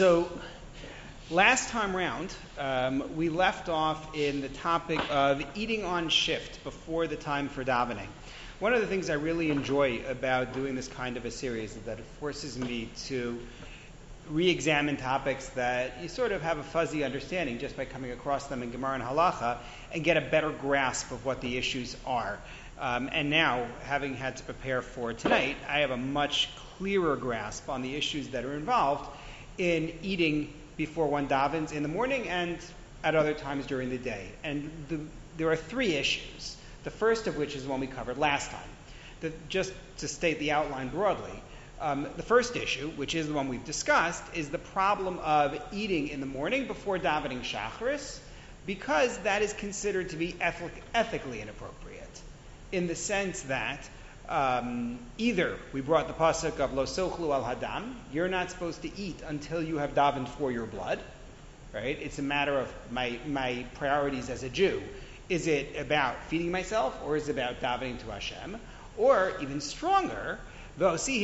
So last time round, we left off in the topic of eating on shift before the time for davening. One of the things I really enjoy about doing this kind of a series is that it forces me to re-examine topics that you sort of have a fuzzy understanding just by coming across them in Gemara and Halacha and get a better grasp of what the issues are. And now, having had to prepare for tonight, I have a much clearer grasp on the issues that are involved in eating before one davens in the morning and at other times during the day. And there are three issues, the first of which is the one we covered last time. Just to state the outline broadly, the first issue, which is the one we've discussed, is the problem of eating in the morning before davening shacharis, because that is considered to be ethically inappropriate, in the sense that either we brought the pasuk of lo sochlu al hadam, you're not supposed to eat until you have davened for your blood, right? It's a matter of my priorities as a Jew. Is it about feeding myself, or is it about davening to Hashem? Or even stronger, the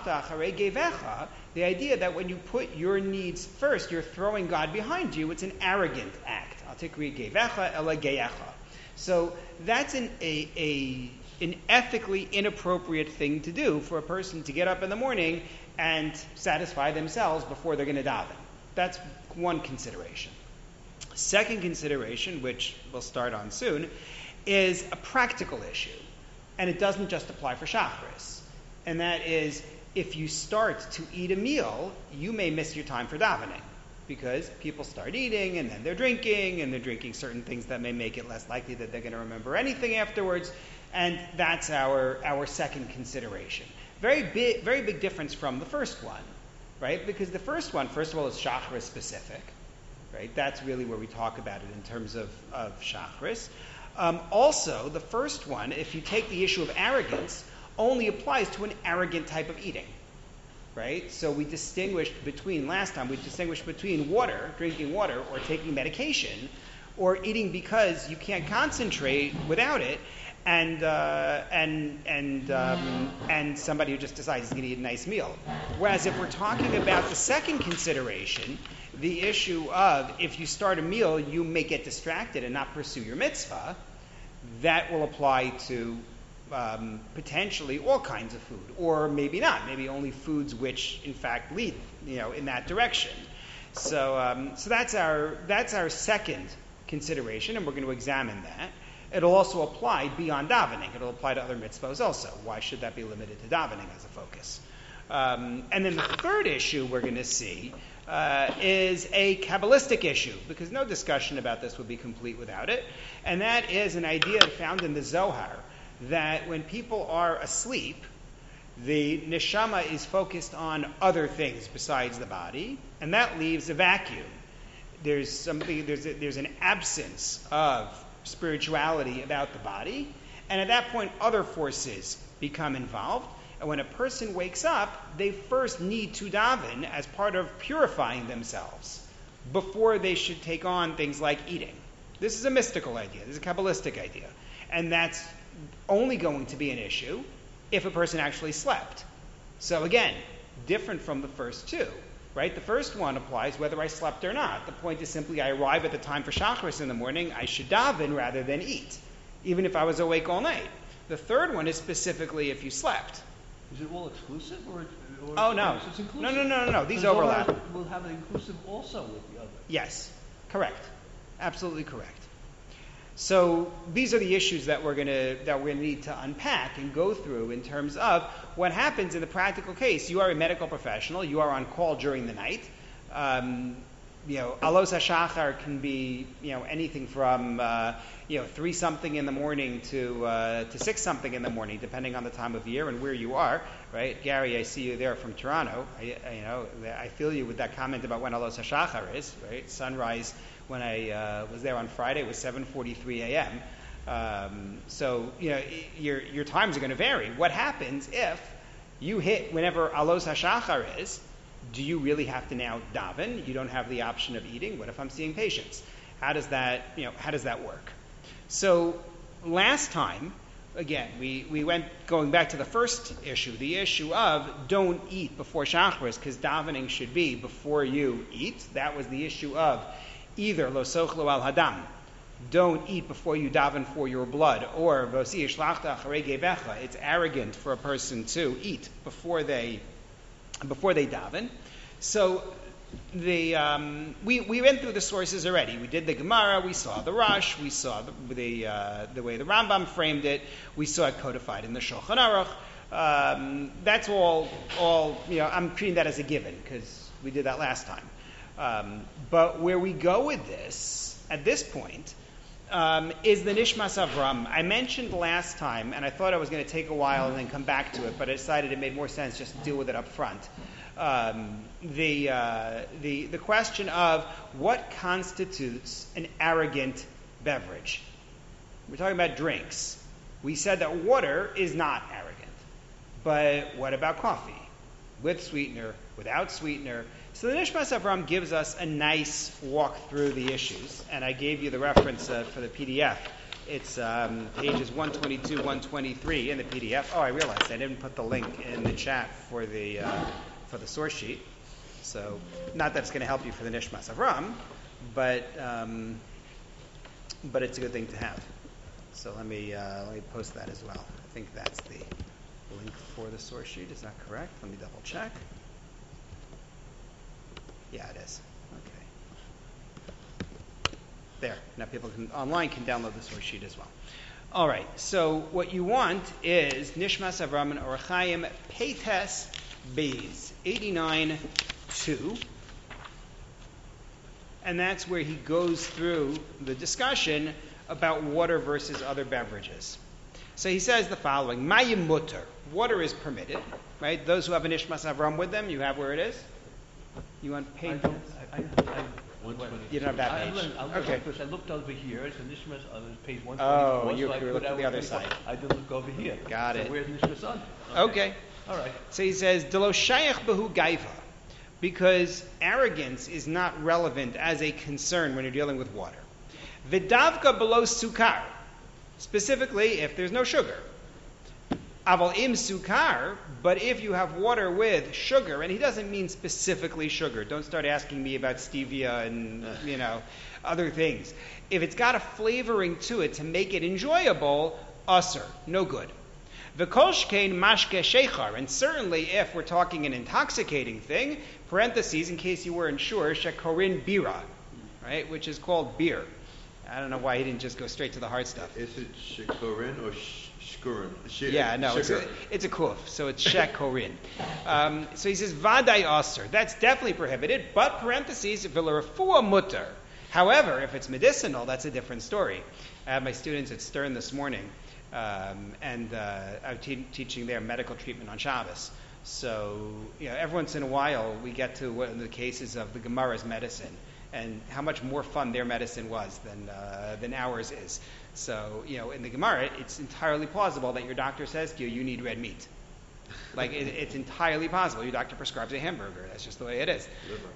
idea that when you put your needs first, you're throwing God behind you. It's an arrogant act. So that's an ethically inappropriate thing to do for a person to get up in the morning and satisfy themselves before they're going to daven. That's one consideration. Second consideration, which we'll start on soon, is a practical issue. And it doesn't just apply for Shacharis. And that is, if you start to eat a meal, you may miss your time for davening. Because people start eating, and then they're drinking certain things that may make it less likely that they're going to remember anything afterwards. And that's our second consideration. Very big difference from the first one, right? Because the first one, first of all, is Shacharis specific, right? That's really where we talk about it in terms of Shacharis. Also, the first one, if you take the issue of arrogance, only applies to an arrogant type of eating, right? So we distinguished between, last time, water, drinking water, or taking medication, or eating because you can't concentrate without it, and somebody who just decides he's going to eat a nice meal. Whereas if we're talking about the second consideration, the issue of if you start a meal, you may get distracted and not pursue your mitzvah, that will apply to potentially all kinds of food, or maybe not. Maybe only foods which, in fact, lead in that direction. So that's our second consideration, and we're going to examine that. It'll also apply beyond davening. It'll apply to other mitzvahs also. Why should that be limited to davening as a focus? And then the third issue we're going to see is a Kabbalistic issue, because no discussion about this would be complete without it. And that is an idea found in the Zohar, that when people are asleep, the neshama is focused on other things besides the body, and that leaves a vacuum. There's an absence of spirituality about the body, and at that point other forces become involved. And when a person wakes up, they first need to daven as part of purifying themselves before they should take on things like eating. This is a mystical idea. This is a Kabbalistic idea. And that's only going to be an issue if a person actually slept. So again, different from the first two, right? The first one applies whether I slept or not. The point is simply I arrive at the time for Shacharis in the morning, I should daven rather than eat, even if I was awake all night. The third one is specifically if you slept. Is it all exclusive, or oh no, it's inclusive? No. These overlap. We'll have an inclusive also with the other. Yes, correct, absolutely correct. So these are the issues that we're going to need to unpack and go through in terms of what happens in the practical case. You are a medical professional. You are on call during the night. Alos HaShachar can be anything from 3 something in the morning to 6 something in the morning, depending on the time of year and where you are. Right, Gary, I see you there from Toronto. I feel you with that comment about when Alos HaShachar is. Right, sunrise. When I was there on Friday, it was 7:43 a.m. So your times are going to vary. What happens if you hit whenever Alos HaShachar is? Do you really have to now daven? You don't have the option of eating. What if I'm seeing patients? How does that work? So last time again, we went going back to the first issue, the issue of don't eat before Shacharis, because davening should be before you eat. That was the issue of either lo sochlo al hadam, don't eat before you daven for your blood, or vosi shlachta acharei gevecha, it's arrogant for a person to eat before they daven. So we went through the sources already. We did the Gemara, we saw the Rush, we saw the way the Rambam framed it, we saw it codified in the Shulchan Aruch. That's all. I'm treating that as a given because we did that last time. But where we go with this at this point is the Nishmas Avram. I mentioned last time, and I thought I was going to take a while and then come back to it, but I decided it made more sense just to deal with it up front. The question of what constitutes an arrogant beverage. We're talking about drinks. We said that water is not arrogant. But what about coffee? With sweetener, without sweetener? So the Nishmas Avram gives us a nice walk through the issues. And I gave you the reference for the PDF. It's pages 122, 123 in the PDF. Oh, I realized I didn't put the link in the chat for the source sheet. So, not that it's going to help you for the Nishmas Avram, but it's a good thing to have. So let me post that as well. I think that's the link for the source sheet. Is that correct? Let me double check. Yeah, it is. Okay. There. Now people online can download the source sheet as well. All right. So what you want is Nishmas Avram and Orach Chaim Peites Beis 89-2, and that's where he goes through the discussion about water versus other beverages. So he says the following: Mayim mutter, water is permitted, right? Those who have a Nishmas Avram with them, you have where it is. You want page? You don't have that page. Okay. Because I looked over here. It's a Nishmas on page 124. Oh, you so looked at the other side. I didn't look over here. Got it. So where's Nishmas on? Okay. All right. So he says, Delo shayach behu gaiva, because arrogance is not relevant as a concern when you're dealing with water. Vidavka below sukar, specifically if there's no sugar. Aval im sukar, but if you have water with sugar, and he doesn't mean specifically sugar. Don't start asking me about stevia and other things. If it's got a flavoring to it to make it enjoyable, usr, no good. V'kolshkein mashke shechar, and certainly if we're talking an intoxicating thing, parentheses, in case you weren't sure, shekorin bira, right, which is called beer. I don't know why he didn't just go straight to the hard stuff. Is it shekorin or shkurin? Yeah, no, it's a kuf, so it's shekorin. So he says, vaday aser, that's definitely prohibited, but parentheses, v'lerafua mutter. However, if it's medicinal, that's a different story. I had my students at Stern this morning, and I was teaching their medical treatment on Shabbos. So, every once in a while we get to one of the cases of the Gemara's medicine and how much more fun their medicine was than ours is. So, in the Gemara, it's entirely plausible that your doctor says to you, you need red meat. Like, it's entirely possible. Your doctor prescribes a hamburger. That's just the way it is.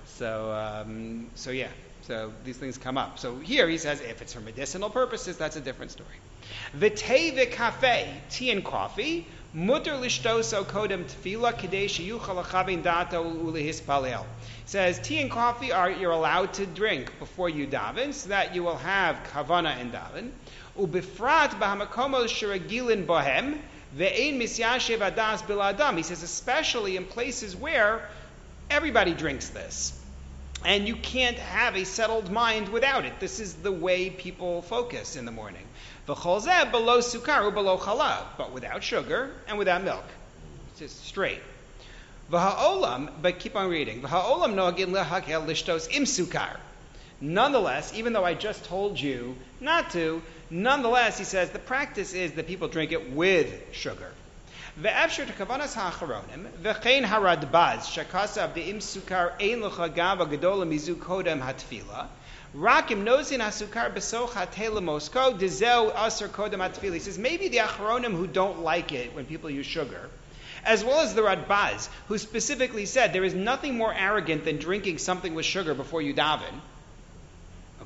So yeah. So these things come up. So here he says, if it's for medicinal purposes, that's a different story. V'tei v'kafei, tea and coffee, mutter lishtoso kodem tefila kadei sheyuchal achavin dato ulehispalel. Says tea and coffee you're allowed to drink before you daven, so that you will have kavana and daven. Ubifrat b'hamakomos shiragilin bohem ve'ein misyashev adas biladam. He says especially in places where everybody drinks this. And you can't have a settled mind without it. This is the way people focus in the morning. V'chol zeh below sukar below chalav, but without sugar and without milk. It's just straight. V'ha'olam, but keep on reading. V'ha'olam no'agin lehakel lishtos im sukar. Nonetheless, even though I just told you not to, nonetheless, he says, the practice is that people drink it with sugar. Ve'efshir tekavanas ha'acharonim ve'chein haradbaz shakasav de'im sukar ein lecha gava gedola mizu kodem hatfila rakim nozin hasukar besoch hatela mosko dezeu aser kodem hatfila. He says maybe the acharonim who don't like it when people use sugar, as well as the Radbaz, who specifically said there is nothing more arrogant than drinking something with sugar before you daven.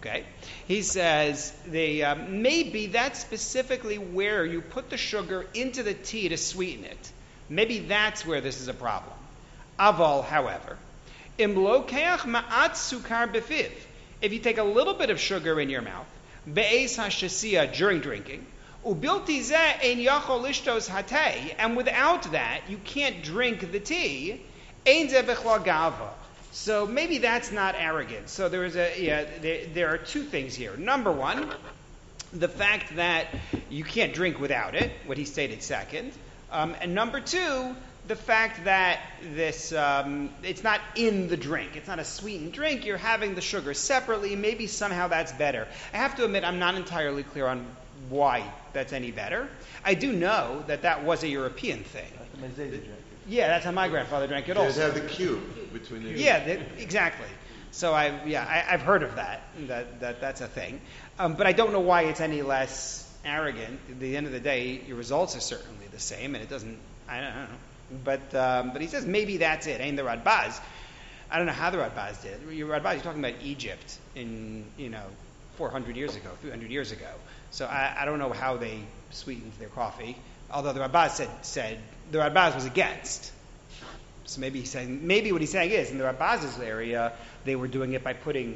Okay, he says maybe that's specifically where you put the sugar into the tea to sweeten it. Maybe that's where this is a problem. Aval, however, im lokeach ma'at sukar befiv. If you take a little bit of sugar in your mouth, be'es hashasiya during drinking, ubilti zeh ein yachol lishtos hatei, and without that you can't drink the tea. Ein zeh b'chla gava. So maybe that's not arrogant. So there are two things here. Number one, the fact that you can't drink without it, what he stated second. And number two, the fact that this it's not in the drink. It's not a sweetened drink. You're having the sugar separately. Maybe somehow that's better. I have to admit I'm not entirely clear on why that's any better. I do know that was a European thing. That's the Mezze drink. Yeah, that's how my grandfather drank it They also. have the cube between the. Yeah, exactly. So I've heard of that's a thing, but I don't know why it's any less arrogant. At the end of the day, your results are certainly the same, and it doesn't. I don't know, but he says maybe that's it. Ain't the Radbaz? I don't know how the Radbaz did. Radbaz, you're talking about Egypt in 400 years ago, 300 years ago. So I don't know how they sweetened their coffee. Although the Radbaz said the Radbaz was against. So maybe what he's saying is in the Radbaz's area they were doing it by putting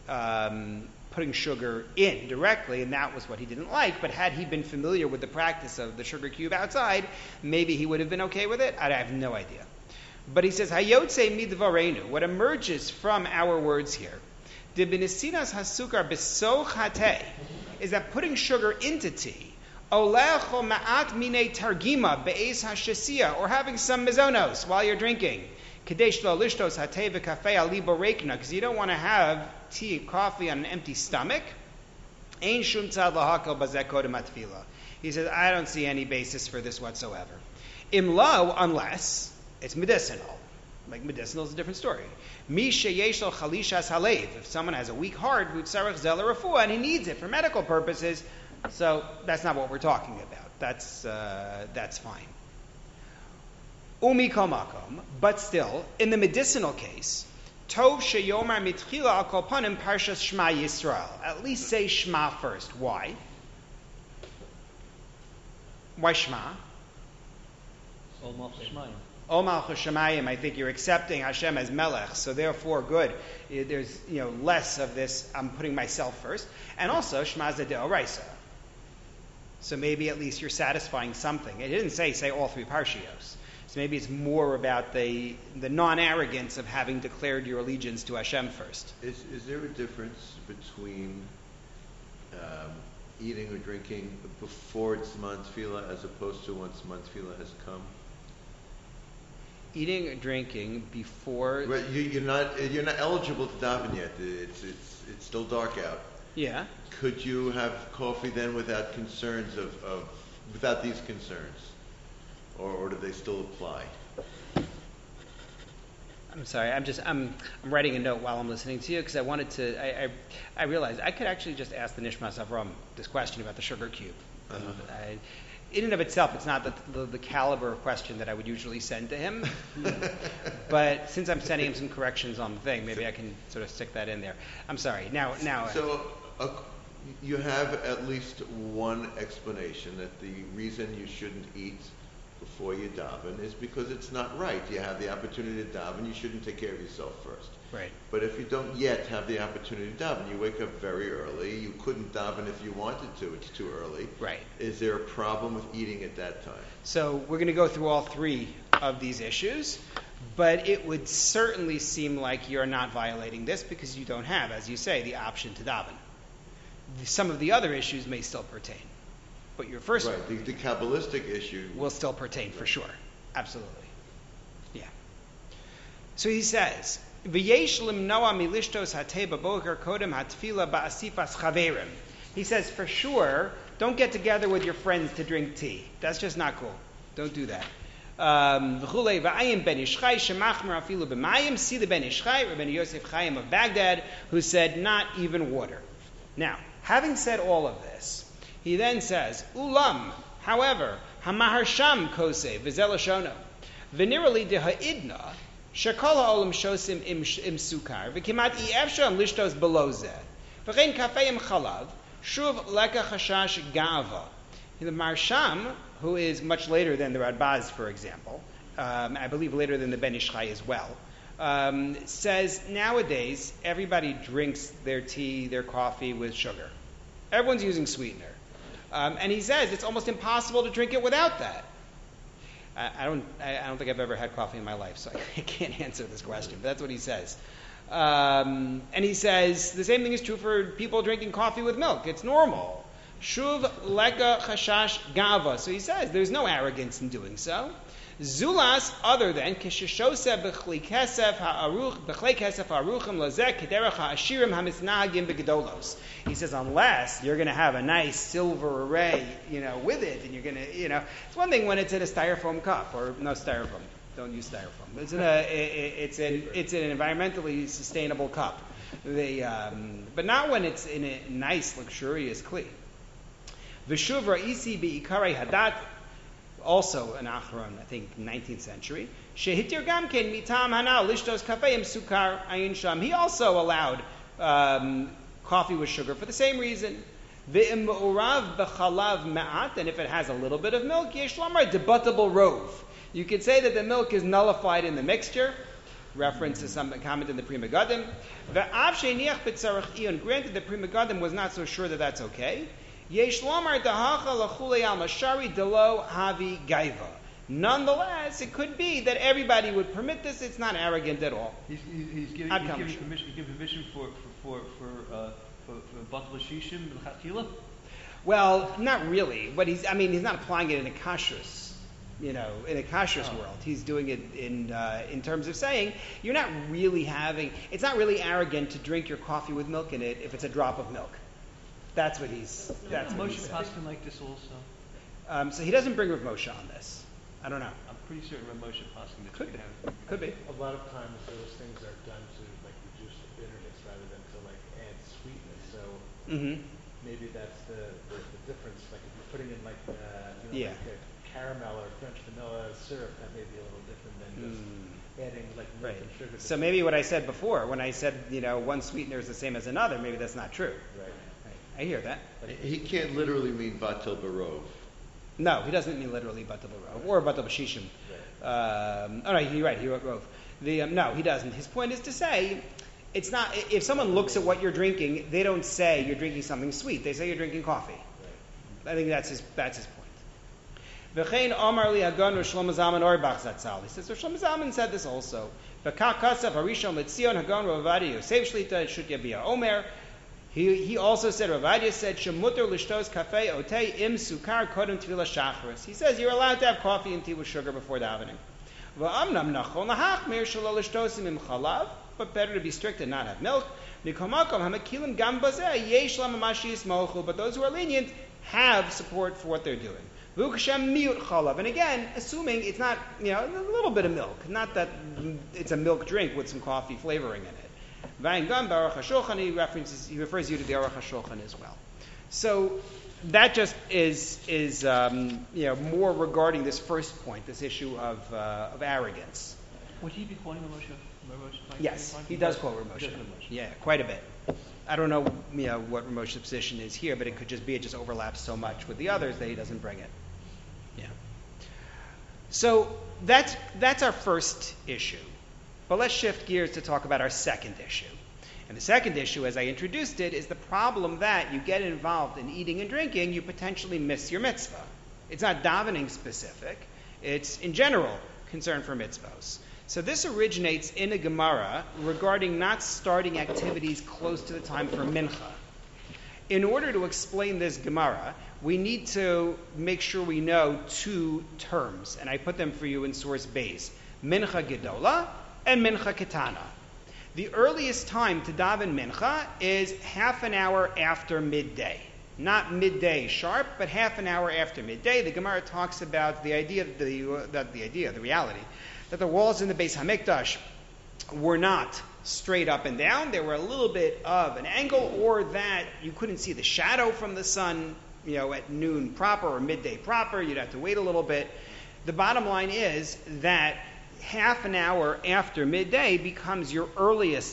sugar in directly, and that was what he didn't like. But had he been familiar with the practice of the sugar cube outside, maybe he would have been okay with it. I have no idea. But he says Hayotze midvarenu. What emerges from our words here, de benesinas hasukar besoch hatei, is that putting sugar into tea. Olecho ma'at mine targima be'es hashasiya, or having some mizonos while you're drinking. Kadesh lo lishtos hatei v'kafei ali borekna, because you don't want to have tea and coffee on an empty stomach. Ein shum tzad lahakel bazeh kodem atfila. He says, I don't see any basis for this whatsoever. Imlo, unless it's medicinal. Like medicinal is a different story. Mi sheyesh lo chalishas halev. If someone has a weak heart, v'tzarech zel refuah, and he needs it for medical purposes. So that's not what we're talking about. That's fine. Umi komakom, but still, in the medicinal case, tov sheyomar mitchila al kol panim parshas Shema Yisrael. At least say Shema first. Why? Why Shema? Ol Malchus Shemayim. I think you're accepting Hashem as Melech, so therefore, good. There's less of this. I'm putting myself first, and also Shema is a deoraisa. So maybe at least you're satisfying something. It didn't say all three parshios. So maybe it's more about the non-arrogance of having declared your allegiance to Hashem first. Is there a difference between eating or drinking before it's Zman Tefillah as opposed to once Zman Tefillah has come? Eating or drinking before. Right, you're not eligible to daven yet. It's still dark out. Yeah. Could you have coffee then without concerns without these concerns, or do they still apply? I'm sorry. I'm writing a note while I'm listening to you because I wanted to. I realized I could actually just ask the Nishmas Avram this question about the sugar cube. In and of itself, it's not the caliber of question that I would usually send to him. But since I'm sending him some corrections on the thing, maybe I can sort of stick that in there. I'm sorry. Now. So you have at least one explanation that the reason you shouldn't eat before you daven is because it's not right. You have the opportunity to daven. You shouldn't take care of yourself first. Right. But if you don't yet have the opportunity to daven, you wake up very early. You couldn't daven if you wanted to. It's too early. Right. Is there a problem with eating at that time? So we're going to go through all three of these issues, but it would certainly seem like you're not violating this because you don't have, as you say, the option to daven. Some of the other issues may still pertain, but your first right. The Kabbalistic issue will still pertain for sure. Absolutely. Yeah. So he says, V'yesh limnoa milishtos hatei b'boker kodem hatfila ba'asifas chaverim. He says, for sure, don't get together with your friends to drink tea. That's just not cool. Don't do that. V'chulei v'ayim ben Ishchai shemachmer afilu b'mayim. See the ben Ishchai, Rabbi Yosef Chaim of Baghdad, who said not even water. Now, having said all of this, he then says, Ulam, however, hamaharsham kose v'zeloshono v'nirali deha'idna shekol ha'olam shosim im sukar v'kimat i'efsham lishtos below zeh. V'chein kafeim chalav, shuv leka chashash gava. The Marsham, who is much later than the Radbaz, for example, I believe later than the Ben Ish Chai as well, says nowadays everybody drinks their tea, their coffee with sugar. Everyone's using sweetener. And he says it's almost impossible to drink it without that. I don't think I've ever had coffee in my life, so I can't answer this question, but that's what he says. And he says the same thing is true for people drinking coffee with milk. It's normal. Shuv leka chashash gava. So he says there's no arrogance in doing so. Zulas, other than kishishose b'chlei kesef ha'aruchim lazek kederach ha'ashirim hamisnagim b'gedolos. He says unless you're going to have a nice silver array, with it, and you're going to, it's one thing when it's in a styrofoam cup or no styrofoam. Don't use styrofoam. It's an environmentally sustainable cup. But not when it's in a nice, luxurious kli. V'shuvra isi be'ikare hadat, also an Acharon, I think 19th century. Shehitir gamken mitam hanal lishtos kafeim sukar ayin sham. He also allowed coffee with sugar for the same reason. Ve'im urav b'chalav ma'at, and if it has a little bit of milk, yesh lamar debatable rov. You could say that the milk is nullified in the mixture. Reference to some comment in the Pri Megadim. Ve'av sheiniach b'tzarech iyun. Granted, the Pri Megadim was not so sure that that's okay. Yesh lamar dahacha lachulei al mashari delo havi gaiva. Nonetheless, it could be that everybody would permit this. It's not arrogant at all. He's giving permission for batal shishim l'chatchila. Well, not really. But he's not applying it in a kashrus, in a kashrus world. He's doing it in terms of saying you're not really it's not really arrogant to drink your coffee with milk in it if it's a drop of milk. That's what he's. That's what he's saying. Moshe Paskin like this also. So he doesn't bring Rav Moshe on this. I don't know. I'm pretty certain Rav Moshe Paskin could be. A lot of times those things are done to reduce the bitterness rather than to add sweetness. So maybe that's the difference. Like if you're putting in like a caramel or French vanilla syrup, that may be a little different than just adding milk and sugar. So maybe what I said before, when I said one sweetener is the same as another, maybe that's not true. Right. I hear that. He can't literally mean batel barov. No, he doesn't mean literally batel barov or batel b'shishim. Right. You're right. He wrote rov. No, he doesn't. His point is to say, it's not. If someone looks at what you're drinking, they don't say you're drinking something sweet. They say you're drinking coffee. Right. I think that's his point. V'chein Omar li Hagon Rosh Shlomo Zalman Auerbach Zatzal. He says Rosh Shlomo Zalman said this also. V'kach kasav Harishon Letzion Hagon Rav Ovadia Yosef Shlita Shut Yabia Omer. He also said, Rav Ovadia said, Shemuter l'shtos kafe otei im sukar kodem tefillah shacharis. He says you're allowed to have coffee and tea with sugar before davening. V'amnam nachol lahachmir shelo l'shtosim im chalav, but better to be strict and not have milk. Nikomakom hamakilim gam bazeh yesh lamamashi yismochu, but those who are lenient have support for what they're doing. V'ukashem miut chalav, and again, assuming it's not, a little bit of milk, not that it's a milk drink with some coffee flavoring in it. He refers you to the Aruch HaShulchan as well. So that just is more regarding this first point, this issue of arrogance. Would he be quoting Ramosha? Yes, he does quote Ramosha. Yeah, quite a bit. I don't know, what Ramosha's position is here, but it could just be it just overlaps so much with the others that he doesn't bring it. Yeah. So that's our first issue. But let's shift gears to talk about our second issue. And the second issue, as I introduced it, is the problem that you get involved in eating and drinking, you potentially miss your mitzvah. It's not davening specific. It's, in general, concern for mitzvahs. So this originates in a Gemara regarding not starting activities close to the time for mincha. In order to explain this Gemara, we need to make sure we know two terms, and I put them for you in source base. Mincha gedola and mincha ketana. The earliest time to daven mincha is half an hour after midday. Not midday sharp, but half an hour after midday. The Gemara talks about the reality, that the walls in the Beis Hamikdash were not straight up and down. There were a little bit of an angle, or that you couldn't see the shadow from the sun, at noon proper or midday proper. You'd have to wait a little bit. The bottom line is that half an hour after midday becomes your earliest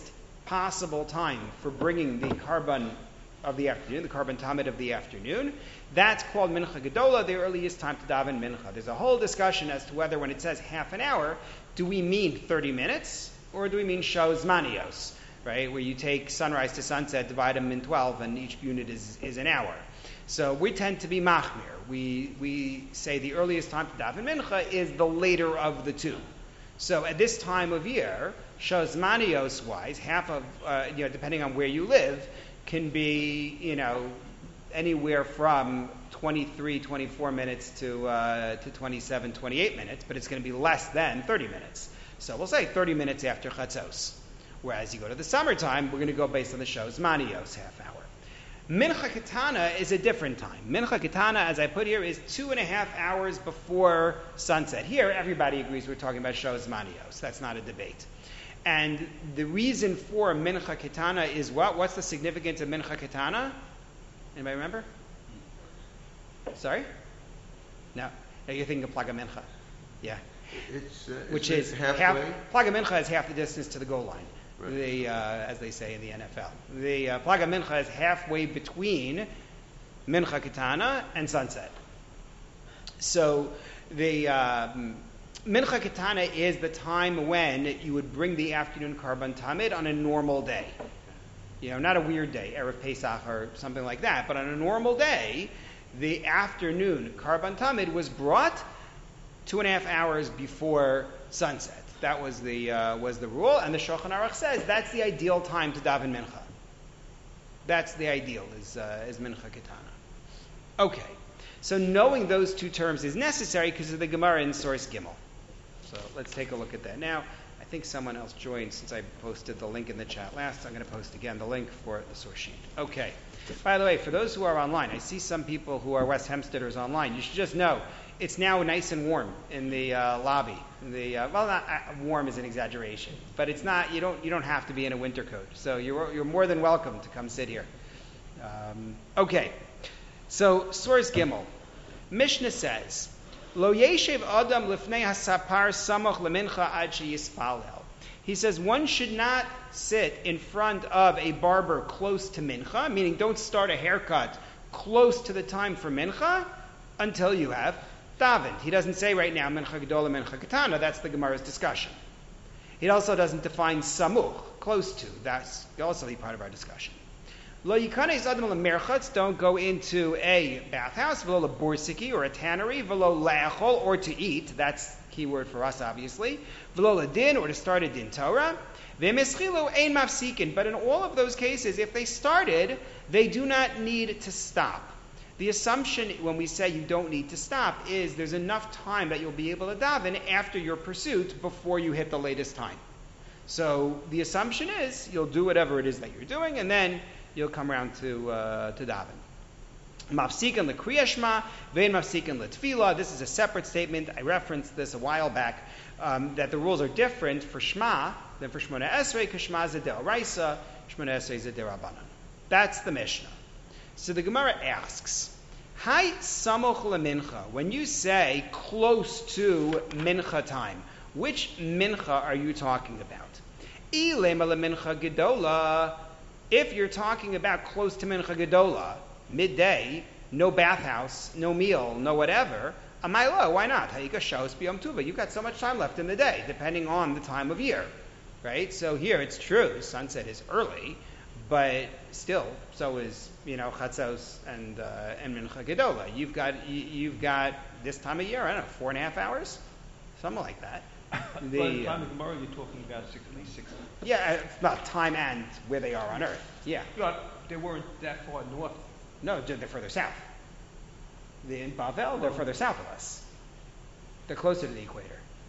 possible time for bringing the Karban of the afternoon, the Karban Tamid of the afternoon, that's called Mincha Gedola, the earliest time to daven Mincha. There's a whole discussion as to whether when it says half an hour, do we mean 30 minutes or do we mean Shos Manios, right? Where you take sunrise to sunset, divide them in 12, and each unit is an hour. So we tend to be machmir. We say the earliest time to daven Mincha is the later of the two. So at this time of year, Shos Manios wise, half of, depending on where you live, can be, anywhere from 23, 24 minutes to 27, 28 minutes, but it's going to be less than 30 minutes. So we'll say 30 minutes after Chatzos. Whereas you go to the summertime, we're going to go based on the Shos Manios half hour. Mincha Ketana is a different time. Mincha Ketana, as I put here, is 2.5 hours before sunset. Here, everybody agrees we're talking about Shos Manios. That's not a debate. And the reason for Mincha Ketana is what? What's the significance of Mincha Ketana? Anybody remember? Sorry? No, you're thinking of Plaga Mincha. Yeah. Which is halfway. Plaga Mincha is half the distance to the goal line. Right. As they say in the NFL. The Plaga Mincha is halfway between Mincha Ketana and sunset. So the Mincha Ketana is the time when you would bring the afternoon Karban Tamid on a normal day. Not a weird day, Erev Pesach or something like that, but on a normal day, the afternoon Karban Tamid was brought 2.5 hours before sunset. That was the rule, and the Shulchan Aruch says that's the ideal time to daven Mincha. That's the ideal, is Mincha Ketana. Okay, so knowing those two terms is necessary because of the Gemara in Source Gimel. So let's take a look at that. Now, I think someone else joined since I posted the link in the chat last. I'm going to post again the link for the source sheet. Okay. By the way, for those who are online, I see some people who are West Hempsteaders online. You should just know it's now nice and warm in the lobby. Warm is an exaggeration, but it's not. You don't have to be in a winter coat. So you're more than welcome to come sit here. Okay. So source Gimel, Mishnah says, Lo yeshev adam lifnei hasapar samach lemincha ad sheyispalel. He says one should not sit in front of a barber close to mincha, meaning don't start a haircut close to the time for mincha until you have davened. He doesn't say right now mincha gedola, mincha ketana. That's the Gemara's discussion. He also doesn't define samuch, close to. That's also part of our discussion. Lo yikanes adam lemerchatz, don't go into a bathhouse, v'lo lebursiki or a tannery, v'lo le'achol, or to eat. That's key word for us, obviously. V'lo ledin, or to start a din Torah. V'mischilu ein mafsikin. But in all of those cases, if they started, they do not need to stop. The assumption when we say you don't need to stop is there's enough time that you'll be able to daven after your pursuit before you hit the latest time. So the assumption is you'll do whatever it is that you're doing, and then you'll come around to daven. Mafsikan l'kriya shema, vein mafsikan l'tefillah. This is a separate statement. I referenced this a while back, that the rules are different for shema than for Shmona Esrei, because shema is a deoraisa, Shmona Esrei is a derabanan. That's the Mishnah. So the Gemara asks, Hai samoch lemincha, when you say close to mincha time, which mincha are you talking about? Ilema lemincha gedola. If you're talking about close to Mincha Gedola, midday, no bathhouse, no meal, no whatever, amaylo, why not? Hayika shos b'yom tuva. You've got so much time left in the day, depending on the time of year, right? So here it's true, sunset is early, but still, so is Chatzos and Mincha Gedola. You've got this time of year, I don't know, 4.5 hours, something like that. By the time of Gemara, you're talking about at least 6. Yeah, about time and where they are on Earth. Yeah. But they weren't that far north. No, they're further south. In Bavel, they're further south of us. They're closer to the equator.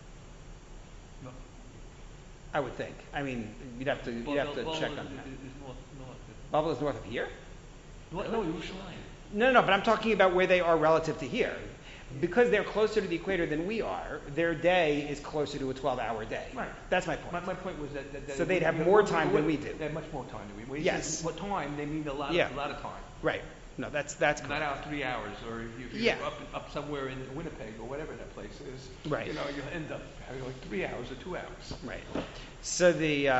No. I would think. I mean, you'd have to check on that. Is north. Bavel is north of here? No, Yerushalayim. No, but I'm talking about where they are relative to here. Because they're closer to the equator than we are, their day is closer to a 12-hour day. Right. That's my point. My point was that so they'd have more time than we do. They have much more time than we do. Yes. What time? They mean a lot of time. Right. No, that's Not correct. out 3 hours, or if you're Yeah. up somewhere in Winnipeg or whatever that place is. Right. You know, you'll end up having like 3 hours or 2 hours. Right. So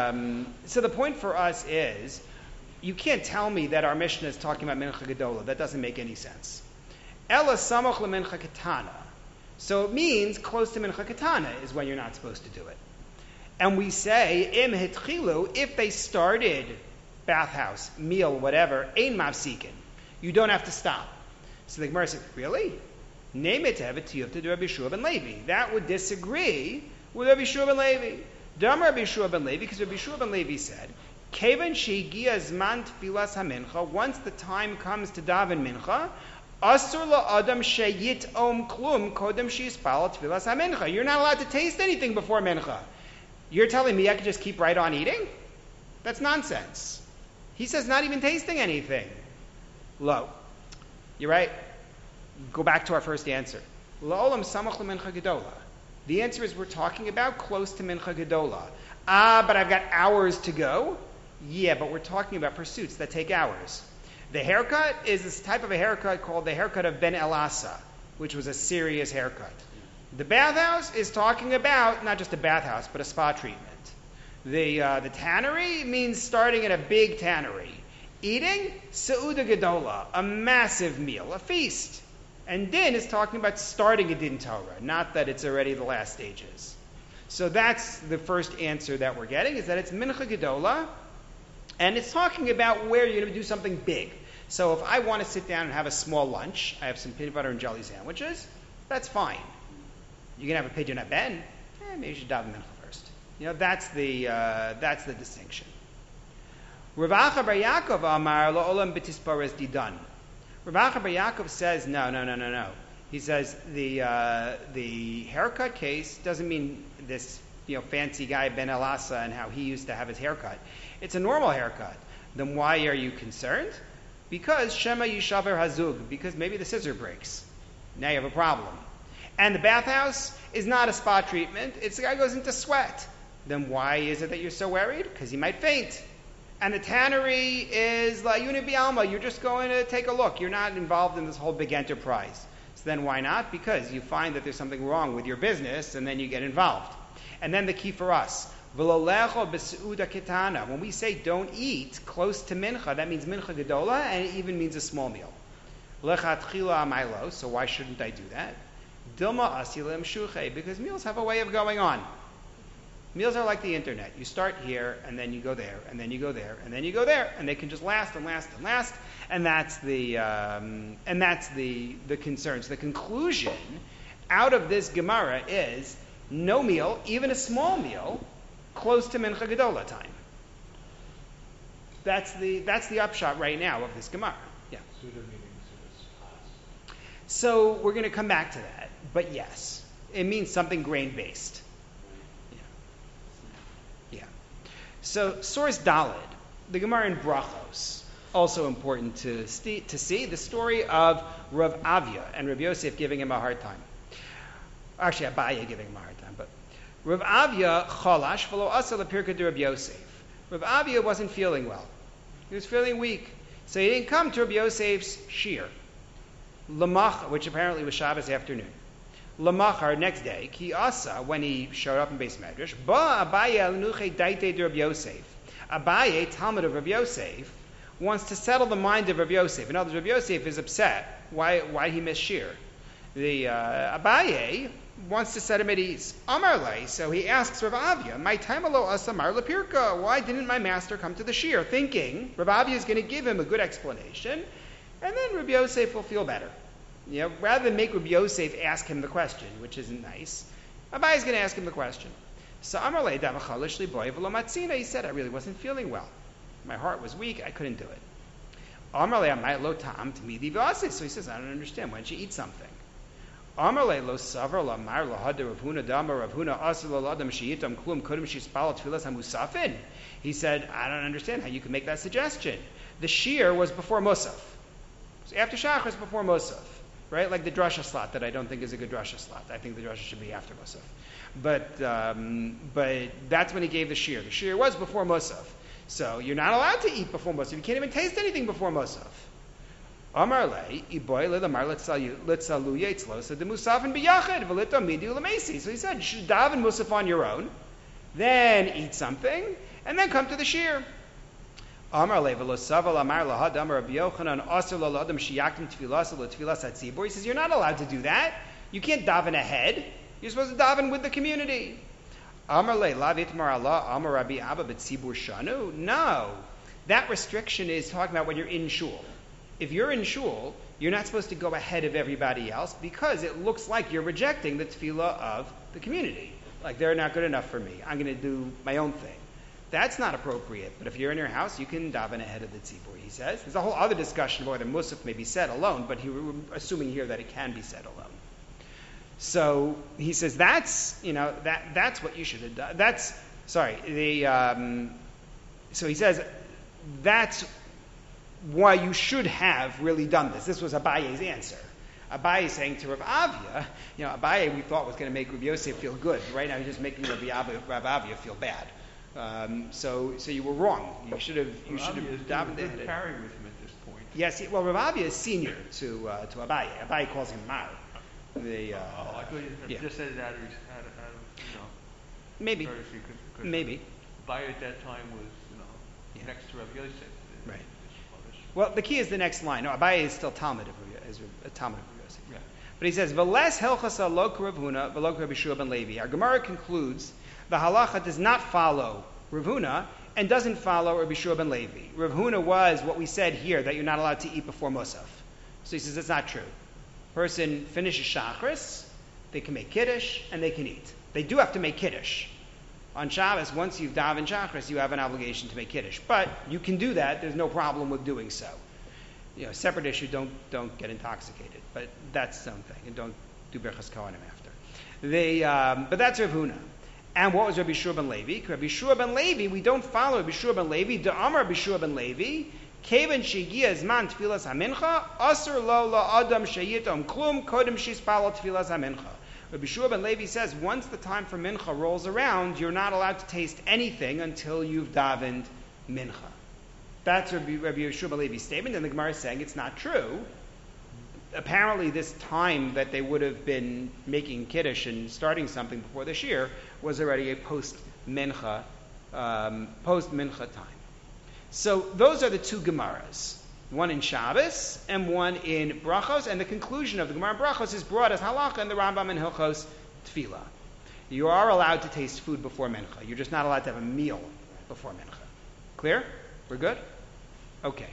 the point for us is, you can't tell me that our Mishnah is talking about Mincha Gedola. That doesn't make any sense. Ela Samoch LeMincha Ketana. So it means close to Mincha Ketana is when you're not supposed to do it. And we say, Im Hitchilu, if they started bathhouse, meal, whatever, Ein Mafsikin. You don't have to stop. So the Gemara said, really? Name it to have it to Rabbi Shua ben Levi. That would disagree with Rabbi Shua ben Levi. Dam Rabbi Shua ben Levi, because Rabbi Shua ben Levi said, Kevan shegiya zman tfilas hamincha. Once the time comes to daven mincha, asur la'adam sheyit om klum kodem sheyispal tfilas hamincha. You're not allowed to taste anything before mincha. You're telling me I could just keep right on eating? That's nonsense. He says not even tasting anything. Lo. You're right. Go back to our first answer. La'olam samach lemincha gedola. The answer is we're talking about close to mincha gedola. But I've got hours to go. Yeah, but we're talking about pursuits that take hours. The haircut is this type of a haircut called the haircut of Ben Elasa, which was a serious haircut. The bathhouse is talking about not just a bathhouse, but a spa treatment. The tannery means starting at a big tannery. Eating, Seuda Gedola, a massive meal, a feast. And Din is talking about starting a Din Torah, not that it's already the last stages. So that's the first answer that we're getting, is that it's Mincha Gedola, and it's talking about where you're going to do something big. So if I want to sit down and have a small lunch, I have some peanut butter and jelly sandwiches, that's fine. You can have a pidyon ben, maybe you should daven mincha first. You know, that's the distinction. Rav Acha bar Yaakov amar la'olam b'tispares didan. Rav Acha bar Yaakov says no. He says the haircut case doesn't mean this fancy guy Ben Elasa and how he used to have his haircut. It's a normal haircut. Then why are you concerned? Because Shema Yishaver Hazug, because maybe the scissor breaks. Now you have a problem. And the bathhouse is not a spa treatment. It's the guy goes into sweat. Then why is it that you're so worried? Because he might faint. And the tannery is La Yuna Bialma. You're just going to take a look. You're not involved in this whole big enterprise. So then why not? Because you find that there's something wrong with your business, and then you get involved. And then the key for us, V'lolecho b'seuda ketana. When we say don't eat close to mincha, that means mincha gedola, and it even means a small meal. Lechatchila amaylo. So why shouldn't I do that? Dilma asilim shuche. Because meals have a way of going on. Meals are like the internet. You start here, and then you go there, and then you go there, and then you go there, and they can just last and last and last. And that's the concern. So the conclusion out of this Gemara is no meal, even a small meal, close to Mincha Gedola time. That's the upshot right now of this Gemara. Yeah. Suda meaning Suda's fast. So we're going to come back to that, but yes, it means something grain-based. Yeah. So source Daled, the Gemara in Brachos, also important to see the story of Rav Avia and Rav Yosef giving him a hard time. Actually, Abaye giving him a hard time, but Rav Avia chalash v'lo asa l'pirka de Rav Yosef. Rav Avia wasn't feeling well. He was feeling weak, so he didn't come to Rav Yosef's shir, Lamach, which apparently was Shabbos afternoon. Lamachar, next day, ki asa, when he showed up in Beis Medrash, ba Abaye al-nuche daite de Rav Yosef. Abaye, Talmud of Rav Yosef, wants to settle the mind of Rav Yosef. In other words, Rav Yosef is upset. Why he missed shir? The Abaye wants to set him at ease. Amarle, so he asks Rav Avia, my time alo asamar lapirka, why didn't my master come to the shir? Thinking Rav Avia is going to give him a good explanation, and then Rav Yosef will feel better. Rather than make Rav Yosef ask him the question, which isn't nice, Abaye is going to ask him the question. So Amarle davachalish li boy v'lo matzina, he said, I really wasn't feeling well. My heart was weak, I couldn't do it. Amarle amay lo ta'am t'midi v'aseh, so he says, I don't understand, why don't you eat something? Amarle lo savar la mar la hada Rav Huna dama Rav Huna asel la adam sheyitam klum kodem shispal tfilas hamusafin. He said, I don't understand how you can make that suggestion. The shir was before Musaf. So after Shachar is before Musaf, right? Like the drasha slot that I don't think is a good drasha slot. I think the drasha should be after Musaf. But that's when he gave the shir. The shir was before Musaf. So you're not allowed to eat before Musaf. You can't even taste anything before Musaf. Amar le, iboy le lamar litzalu yetzlo, so the musafin biyachid, velito midi ulamesi. So he said, you should daven musaf on your own, then eat something, and then come to the shir. Amar le velo saval amar lahad amar Rabbi Yochanan asur lo ladam sheyaktim tfilas lo tfilas hatzibur. He says you're not allowed to do that. You can't daven ahead. You're supposed to daven with the community. Amar le lavit mar Allah amar Rabbi Abba b'tzibur shanu. No, that restriction is talking about when you're in shul. If you're in shul, you're not supposed to go ahead of everybody else because it looks like you're rejecting the tefillah of the community. Like they're not good enough for me. I'm going to do my own thing. That's not appropriate. But if you're in your house, you can daven ahead of the tzibur, he says. There's a whole other discussion about whether musaf may be said alone, but we're assuming here that it can be said alone. So he says that's what you should have done. So he says that's why you should have really done this. This was Abaye's answer. Abaye is saying to Rav Avia, Abaye we thought was going to make Rabbi Yosef feel good. Right now he's just making Rav Avia feel bad. So you were wrong. You should have davened ahead. Carry with him at this point. Yes, well, Rav Avia is senior to Abaye. Abaye calls him Mar. I thought you just said it out of maybe. Maybe. Abaye at that time was next to Rav Yosef. Right. Well, the key is the next line. No, Abaye is still Talmud of Rav Yosef. Yeah. But he says, "V'les helchasa lo Rav Huna v'lo Rabbi Shua ben Levi." Our Gemara concludes the halacha does not follow Rav Huna and doesn't follow Rabbi Shua ben Levi. Rav Huna was what we said here, that you're not allowed to eat before Musaf. So he says that's not true. Person finishes Shachris, they can make Kiddush, and they can eat. They do have to make Kiddush. On Shabbos, once you've davened Shachris, you have an obligation to make Kiddush. But you can do that. There's no problem with doing so. Separate issue, don't get intoxicated. But that's its own thing. And don't do Berchas Kohanim after. But that's Rav Huna. And what was Rabbi Shua ben Levi? Rabbi Shua ben Levi, we don't follow Rabbi Shua ben Levi. Da'amar Rabbi Shua ben Levi, Kevan shegia zman tfilas hamincha, asur lo la'adam sheyitom klum kodem shispalo tfilas hamincha. Rabbi Shua ben Levi says once the time for mincha rolls around, you're not allowed to taste anything until you've davened mincha. That's Rabbi Shua ben Levi's statement, and the Gemara is saying it's not true. Apparently this time that they would have been making Kiddush and starting something before the Shir was already a post-mincha time. So those are the two Gemaras, one in Shabbos and one in Brachos, and the conclusion of the Gemara in Brachos is brought as halacha in the Rambam in Hilchos Tefillah. You are allowed to taste food before mincha. You're just not allowed to have a meal before mincha. Clear? We're good? Okay.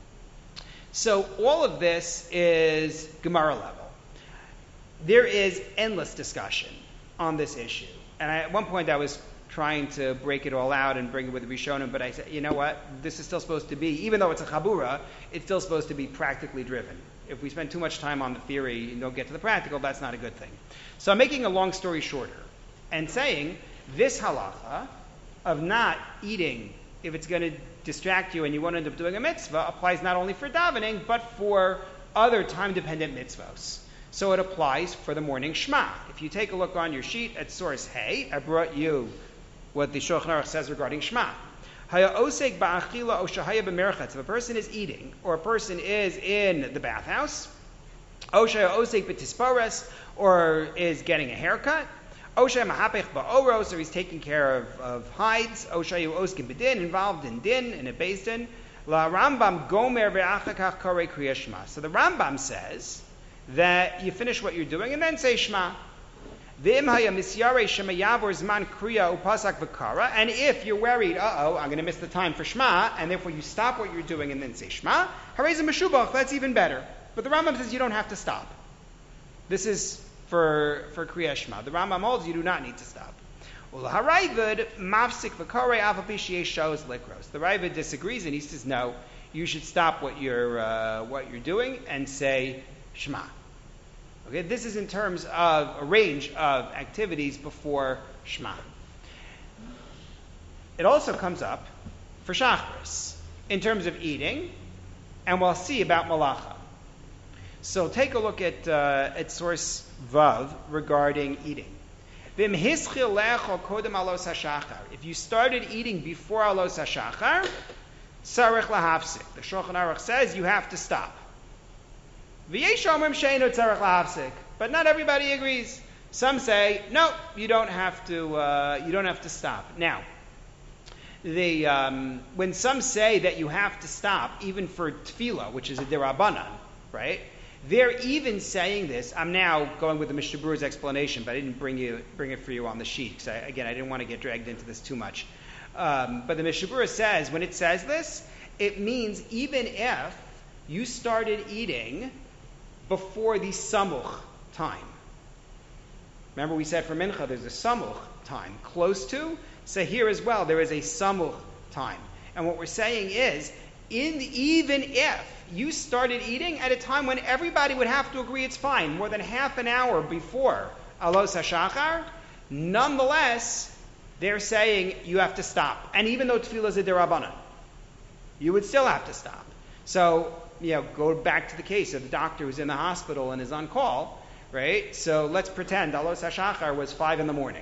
So all of this is Gemara level. There is endless discussion on this issue. And at one point I was trying to break it all out and bring it with the Rishonim, but I said, you know what? This is still supposed to be, even though it's a Chabura, it's still supposed to be practically driven. If we spend too much time on the theory and don't get to the practical, that's not a good thing. So I'm making a long story shorter and saying this halacha of not eating if it's going to distract you and you want to end up doing a mitzvah applies not only for davening, but for other time-dependent mitzvahs. So it applies for the morning Shema. If you take a look on your sheet at source Hey, I brought you what the Shulchan Aruch says regarding Shema. If a person is eating, or a person is in the bathhouse, or is getting a haircut, or he's taking care of hides, involved in din, in a beis din. So the Rambam says that you finish what you're doing and then say Shema. And if you're worried, I'm going to miss the time for Shema, and therefore you stop what you're doing and then say Shema, that's even better. But the Rambam says you don't have to stop. This is for Kriya Shema. The Rambam holds you do not need to stop. The Raavad disagrees and he says no, you should stop what you're doing and say Shema. Okay, this is in terms of a range of activities before Shema. It also comes up for Shachris in terms of eating, and we'll see about Malacha. So take a look at source Vav regarding eating. If you started eating before Alos HaShachar, Sarech Lahafsik. The Shulchan Aruch says you have to stop. V'yesh omrim she'eino tzarich lahafsik. But not everybody agrees. Some say, no, you don't have to stop. Now, when some say that you have to stop, even for tefillah, which is a derabanan, right? They're even saying this. I'm now going with the Mishnah Berurah's explanation, but I didn't bring it for you on the sheet. Because I didn't want to get dragged into this too much. But the Mishnah Berurah says, when it says this, it means even if you started eating before the samuch time. Remember we said for mincha there's a samuch time close to. So here as well there is a samuch time. And what we're saying is, even if you started eating at a time when everybody would have to agree it's fine, more than half an hour before alos hashachar, nonetheless, they're saying you have to stop. And even though tefillah is a derabanan, you would still have to stop. So, go back to the case of the doctor who's in the hospital and is on call, right? So let's pretend alos hashachar was 5 a.m.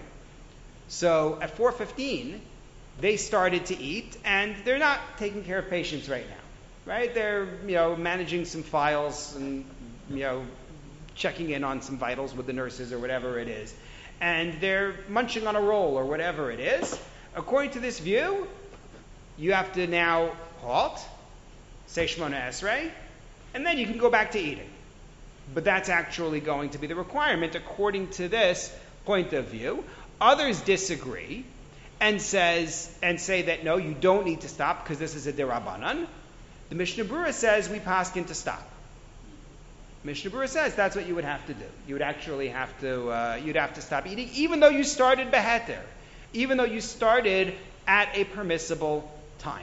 So at 4:15, they started to eat, and they're not taking care of patients right now, right? They're, managing some files and, checking in on some vitals with the nurses or whatever it is. And they're munching on a roll or whatever it is. According to this view, you have to now halt, say Shemona Esrei, and then you can go back to eating. But that's actually going to be the requirement according to this point of view. Others disagree and say that no, you don't need to stop because this is a derabanan. The Mishnah Berurah says we paskin to stop. Mishnah Berurah says that's what you would have to do. You would actually have to stop eating, even though you started beheter, even though you started at a permissible time.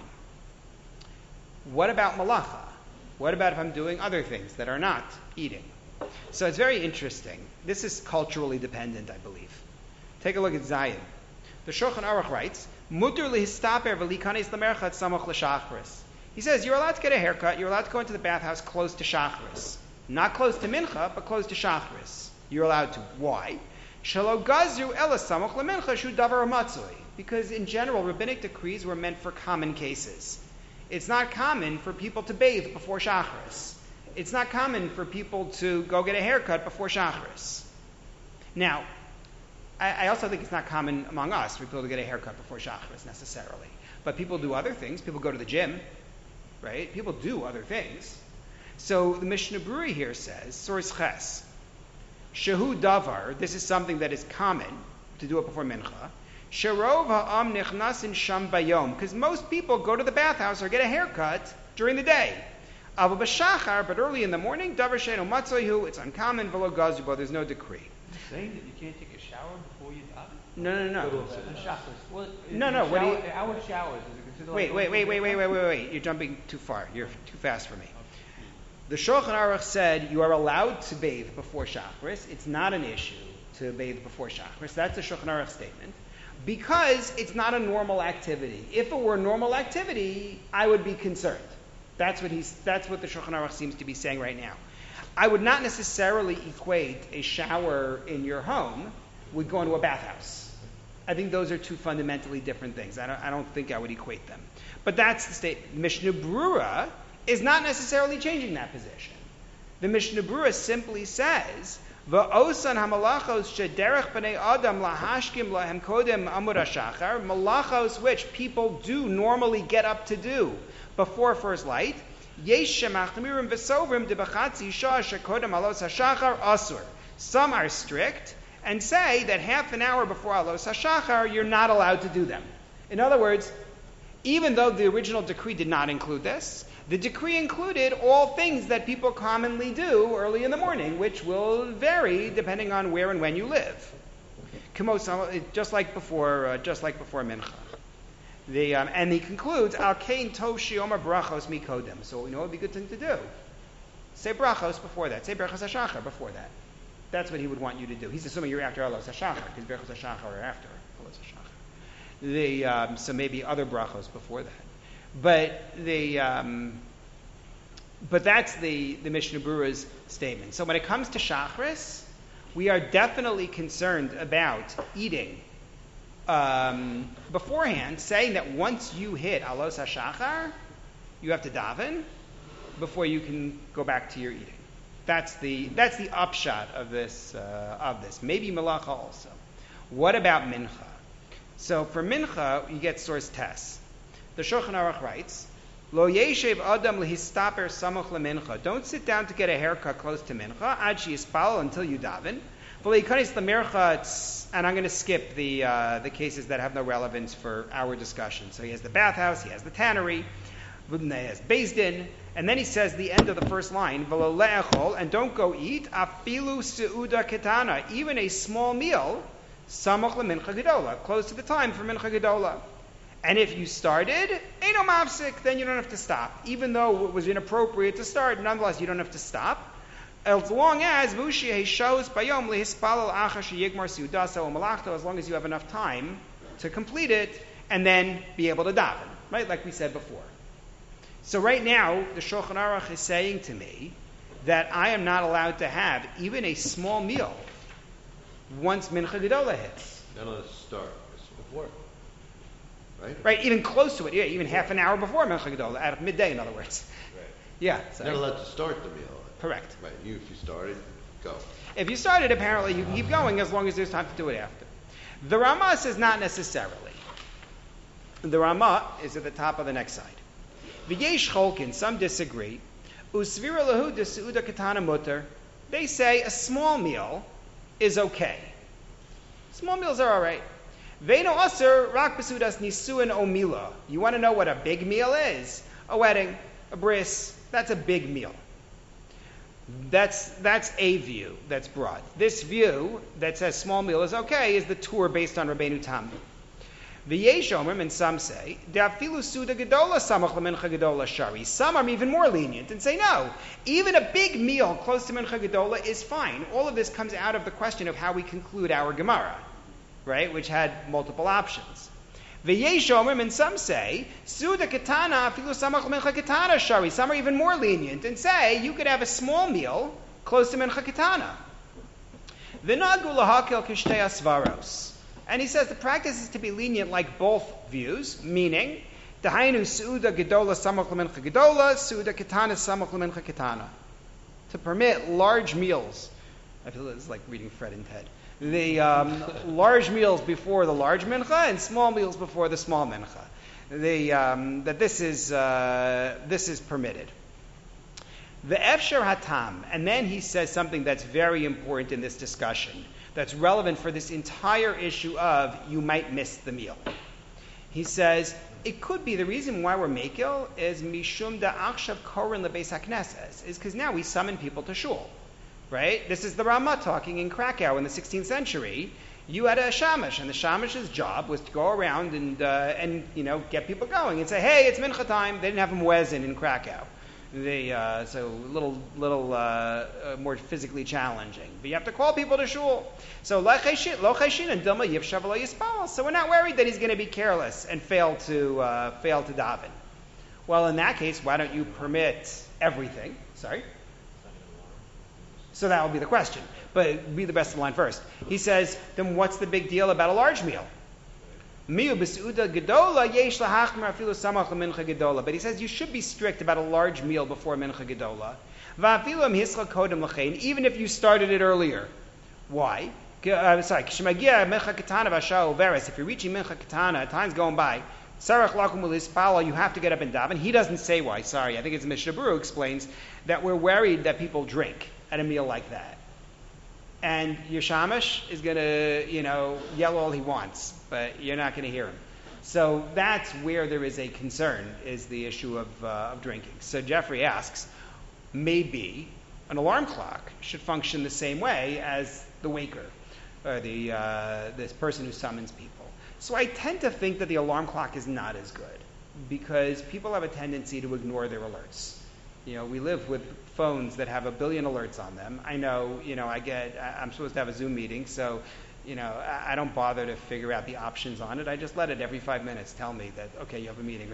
What about malacha? What about if I'm doing other things that are not eating? So it's very interesting. This is culturally dependent, I believe. Take a look at Zion. The Shulchan Aruch writes, "Mutar lihistaper v'likanes lamerchat samach l'shachris." He says you're allowed to get a haircut. You're allowed to go into the bathhouse close to shachris, not close to mincha, but close to shachris. You're allowed to. Why? Shelo gazu ela samach lemincha shu davar matzui. Because in general, rabbinic decrees were meant for common cases. It's not common for people to bathe before shachris. It's not common for people to go get a haircut before shachris. Now, I also think it's not common among us for people to get a haircut before shachris necessarily. But people do other things. People go to the gym, right? People do other things. So the Mishnah Berurah here says, Source Ches, Shehu Davar, this is something that is common to do it before mincha. Sherov ha'am nichnasin sham bayom, because most people go to the bathhouse or get a haircut during the day. Avu b'shachar, but early in the morning, davar she'enu matzoyhu, it's uncommon, v'lo gazubo, there's no decree. Saying that you can't take a shower before you daven? No. Well, No. What do you? Our showers is it considered? Wait. You're jumping too far. You're too fast for me. The Shulchan Aruch said you are allowed to bathe before shachris. It's not an issue to bathe before shachris. That's the Shulchan Aruch statement. Because it's not a normal activity. If it were a normal activity, I would be concerned. That's what the Shulchan Aruch seems to be saying right now. I would not necessarily equate a shower in your home with going to a bathhouse. I think those are two fundamentally different things. I don't think I would equate them. But that's the statement. Mishnah Berurah is not necessarily changing that position. The Mishnah Berurah simply says, "Va'osan hamalachos shederech b'nei adam lahashkim lahem kodem amud hashachar," malachos which people do normally get up to do before first light. Yesh shemachmirim v'sovrim debachatzi shah shekodem alos hashachar asur. Some are strict and say that half an hour before alos hashachar you're not allowed to do them. In other words, even though the original decree did not include this, the decree included all things that people commonly do early in the morning, which will vary depending on where and when you live. Just like before mincha. And he concludes, Al kain tov shiomar brachos mikodem. So we know it would be a good thing to do. Say brachos before that. Say brachos hashachar before that. That's what he would want you to do. He's assuming you're after alos hashachar, because brachos hashachar are after alos hashachar. So maybe other brachos before that. But that's the Mishnah Berurah's statement. So when it comes to shachris, we are definitely concerned about eating beforehand, saying that once you hit alos hashachar, you have to daven before you can go back to your eating. That's the upshot of this. Maybe malacha also. What about mincha? So for mincha, you get source tes. The Shulchan Aruch writes, Lo yeshev adam lehistaper samuch lemincha. Don't sit down to get a haircut close to mincha. Ad sheyispal until you daven. And I'm going to skip the cases that have no relevance for our discussion. So he has the bathhouse, he has the tannery, he has Beis Din, and then he says the end of the first line, V'lo le'echol, and don't go eat, afilu seuda ketana, even a small meal, samuch lemincha gedola, close to the time for mincha gedola. And if you started, eino mafsik, then you don't have to stop. Even though it was inappropriate to start, nonetheless you don't have to stop. As long as shows bayom lehispalal achash yigmar siudasa o malachto, as long as you have enough time to complete it and then be able to daven, right? Like we said before. So right now, the Shulchan Aruch is saying to me that I am not allowed to have even a small meal once Mincha Gedola hits. Not allowed to start. Before. Right? Right, even close to it. Yeah, even half an hour before Mincha Gedola, at midday, in other words. Right. Yeah. Not allowed to start the meal. Correct. Right. If you started, go. If you started, apparently you can keep going as long as there's time to do it after. The Ramah says not necessarily. The Ramah is at the top of the next side. V'yesh cholkin, some disagree. Usvira lahu de seuda katana mutter. They say a small meal is okay. Small meals are all right. Veino aser rak besudas nisuin o mila. You want to know what a big meal is? A wedding, a bris. That's a big meal. That's a view that's broad. This view that says small meal is okay is the tour based on Rabbeinu Tam. V'yesh omrim, and some say, de'afilu suda gedola samach lemincha gedola shari. Some are even more lenient and say, no, even a big meal close to mincha gedola is fine. All of this comes out of the question of how we conclude our Gemara, right, which had multiple options. V'yesh omrim, and some say, suda ketana afilu samach lemincha ketana shari. Some are even more lenient and say, you could have a small meal close to mincha ketana. V'nagu lahakel kishtei asvaros. And he says the practice is to be lenient like both views, meaning, Dahainu su'uda gedola samach lemincha gedola, su'uda ketana samach lemincha ketana. To permit large meals. I feel it's like reading Fred and Ted. The large meals before the large mincha and small meals before the small mincha. That this is permitted. The efshar hatam, and then he says something that's very important in this discussion, that's relevant for this entire issue of you might miss the meal. He says, it could be the reason why we're makil is mishum da akshav korin lebeis hakneses, is because now we summon people to shul, right? This is the Ramah talking in Krakow in the 16th century. You had a shamash, and the shamash's job was to go around and get people going and say, hey, it's mincha time. They didn't have a muezzin in Krakow. So a little more physically challenging. But you have to call people to shul. So lo chayshin and dilma yivshav lo yispal. So we're not worried that he's going to be careless and fail to daven. Well, in that case, why don't you permit everything? Sorry. So that will be the question. But read the rest of the line first. He says, then what's the big deal about a large meal? But he says you should be strict about a large meal before mincha gedola. Even if you started it earlier. Why? If you're reaching mincha ketana, time's going by. You have to get up and daven. He doesn't say why. Sorry, I think it's Mishnah Berurah explains that we're worried that people drink at a meal like that. And your shamash is going to, yell all he wants, but you're not going to hear him. So that's where there is a concern, is the issue of drinking. So Jeffrey asks, maybe an alarm clock should function the same way as the waker, or this person who summons people. So I tend to think that the alarm clock is not as good, because people have a tendency to ignore their alerts. We live with phones that have 1 billion alerts on them. I know, I'm supposed to have a Zoom meeting, so, I don't bother to figure out the options on it. I just let it every 5 minutes tell me that, okay, you have a meeting,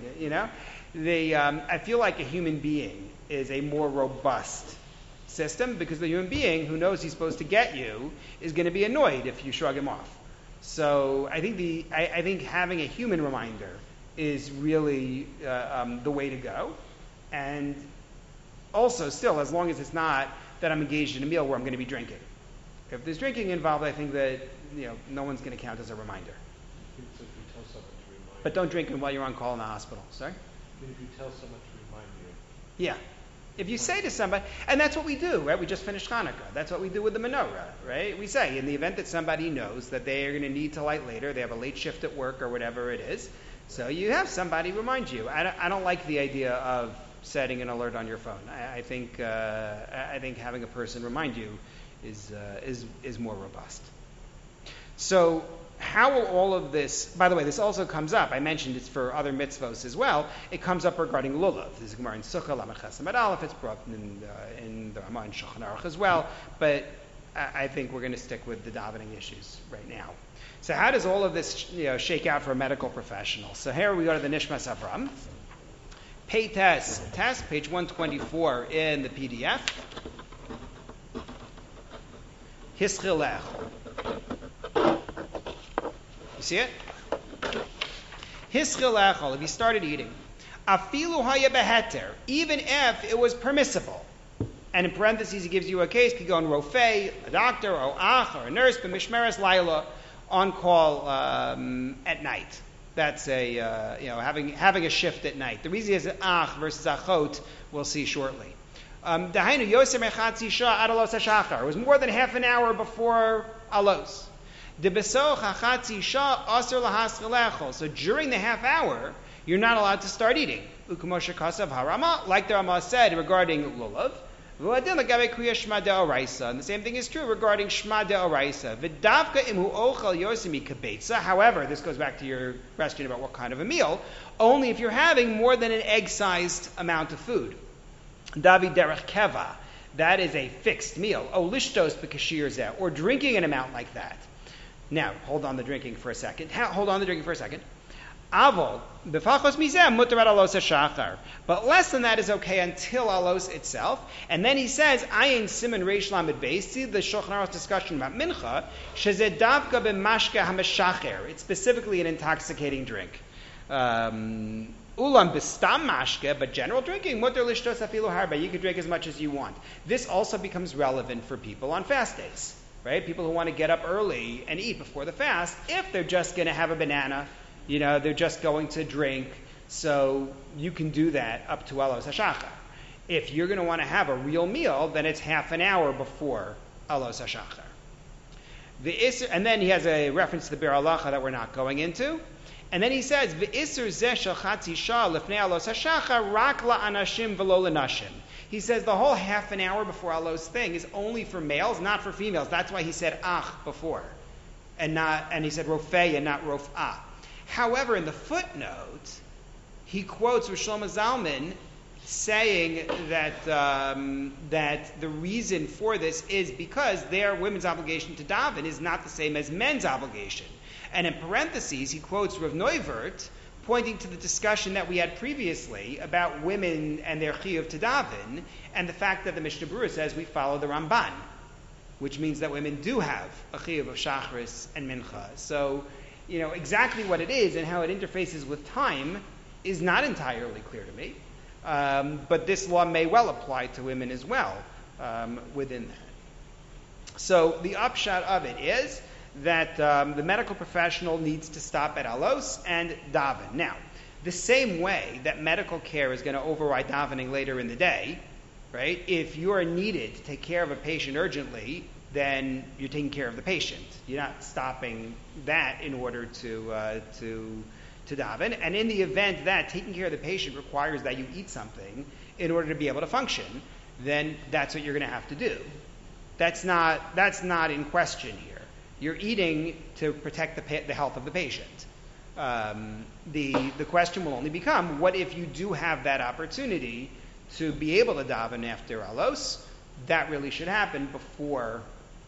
I feel like a human being is a more robust system, because the human being who knows he's supposed to get you is going to be annoyed if you shrug him off. So I think having a human reminder is really the way to go. And Also, still, as long as it's not that I'm engaged in a meal where I'm going to be drinking. If there's drinking involved, I think that no one's going to count as a reminder. So if you tell someone to remind But don't drink while you're on call in the hospital. Sorry? if you tell someone to remind you. Yeah. If you say to somebody, and that's what we do, right? We just finished Hanukkah. That's what we do with the menorah, right? We say, in the event that somebody knows that they are going to need to light later, they have a late shift at work or whatever it is, so you have somebody remind you. I don't like the idea of setting an alert on your phone. I think having a person remind you is more robust. So how will all of this, by the way, this also comes up, I mentioned it's for other mitzvos as well, it comes up regarding lulav. This is Gemara in Sukkah, Lamed Ches Amud Aleph, it's brought in the Ramah and Shulchan Aruch as well, but I think we're going to stick with the davening issues right now. So how does all of this shake out for a medical professional? So here we go to the Nishmas Avram. Pay test, page 124 in the PDF. Hischilech. You see it? Hischilechol, if you started eating, afilu haya beheter, even if it was permissible. And in parentheses, he gives you a case, could go on rofei, a doctor, or ach, or a nurse, b'mishmeres laila, on call at night. That's having a shift at night. The reason is ach versus achot, we'll see shortly. Dahainu yoser mechatzi shah ad alos hashachar. It was more than half an hour before alos. So during the half hour, you're not allowed to start eating. Like the Ramah said regarding lulav. And the same thing is true regarding shma de'oraisa. However, this goes back to your question about what kind of a meal. Only if you're having more than an egg-sized amount of food. Davi derech keva. That is a fixed meal. Lishtos b'kashir, or drinking an amount like that. Now, hold on the drinking for a second. Avol, b'fachos mizeh mutar ad alos hashachar. But less than that is okay until alos itself. And then he says, ayin siman reish lamed beis. See the Shulchan Aruch discussion about mincha. Shezeh davka b'mashke hamashacher. It's specifically an intoxicating drink. Ulam b'stam mashke, but general drinking, mutar lishtos afilu harba. You can drink as much as you want. This also becomes relevant for people on fast days. Right? People who want to get up early and eat before the fast, if they're just going to have a banana, they're just going to drink, so you can do that up to alos hashachar. If you're going to want to have a real meal, then it's half an hour before alos hashachar. And then he has a reference to the Bir Halacha that we're not going into. And then he says, V'isur zeh shel chatzi shah lefnei alos hashachar rak la'anashim v'lo l'nashim. He says the whole half an hour before alos thing is only for males, not for females. That's why he said ach before, and he said rofei and not rof'ah. However, in the footnote, he quotes Rosh Shlomo Zalman saying that the reason for this is because their women's obligation to daven is not the same as men's obligation. And in parentheses, he quotes Rav Neuvert, pointing to the discussion that we had previously about women and their chiyuv to daven, and the fact that the Mishnah Berurah says we follow the Ramban, which means that women do have a chiyuv of shachris and mincha. So, exactly what it is and how it interfaces with time is not entirely clear to me. But this law may well apply to women as well within that. So the upshot of it is that the medical professional needs to stop at alos and daven. Now, the same way that medical care is going to override davening later in the day, right? If you are needed to take care of a patient urgently, then you're taking care of the patient. You're not stopping that in order to daven. And in the event that taking care of the patient requires that you eat something in order to be able to function, then that's what you're going to have to do. That's not in question here. You're eating to protect the health of the patient. The question will only become, what if you do have that opportunity to be able to daven after alos? That really should happen before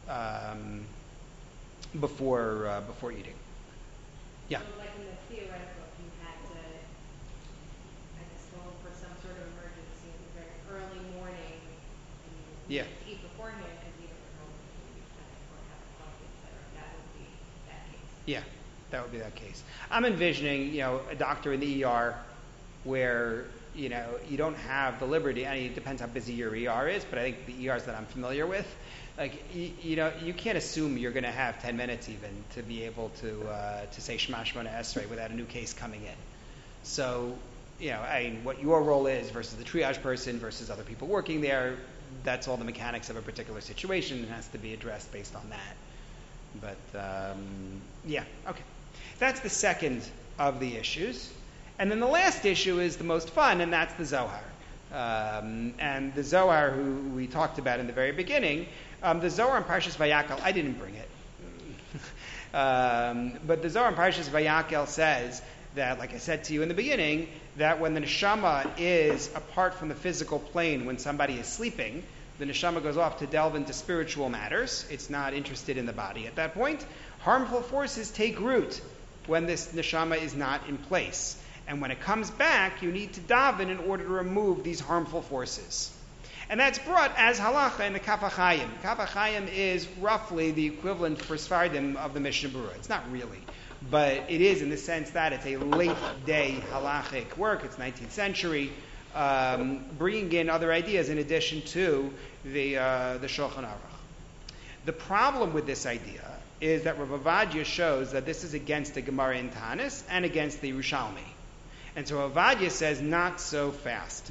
eating. Yeah. So like in the theoretical, if you had to, I guess, go for some sort of emergency in the very early morning, and you Yeah. eat beforehand because you don't know when you kind of or have coffee, etc. That would be that case. Yeah, that would be that case. I'm envisioning, a doctor in the ER where you don't have the liberty. I mean, it depends how busy your ER is, but I think the ERs that I'm familiar with, you can't assume you're going to have 10 minutes even to be able to say Shema Shemona Esrei without a new case coming in. So, what your role is versus the triage person versus other people working there, that's all the mechanics of a particular situation and has to be addressed based on that. But, okay. That's the second of the issues. And then the last issue is the most fun, and that's the Zohar. And the Zohar, who we talked about in the very beginning, the Zohar in Parshas Vayakel, I didn't bring it. But the Zohar in Parshas Vayakel says that, like I said to you in the beginning, that when the neshama is apart from the physical plane, when somebody is sleeping, the neshama goes off to delve into spiritual matters. It's not interested in the body at that point. Harmful forces take root when this neshama is not in place. And when it comes back, you need to daven in order to remove these harmful forces. And that's brought as halacha in the Kaf HaChaim. Kaf HaChaim is roughly the equivalent for Sfardim of the Mishnah Berurah. It's not really, but it is in the sense that it's a late day halachic work. It's 19th century, bringing in other ideas in addition to the Shulchan Aruch. The problem with this idea is that Rav Ovadia shows that this is against the Gemara in Tanis and against the Yerushalmi. And so Ovadia says, not so fast.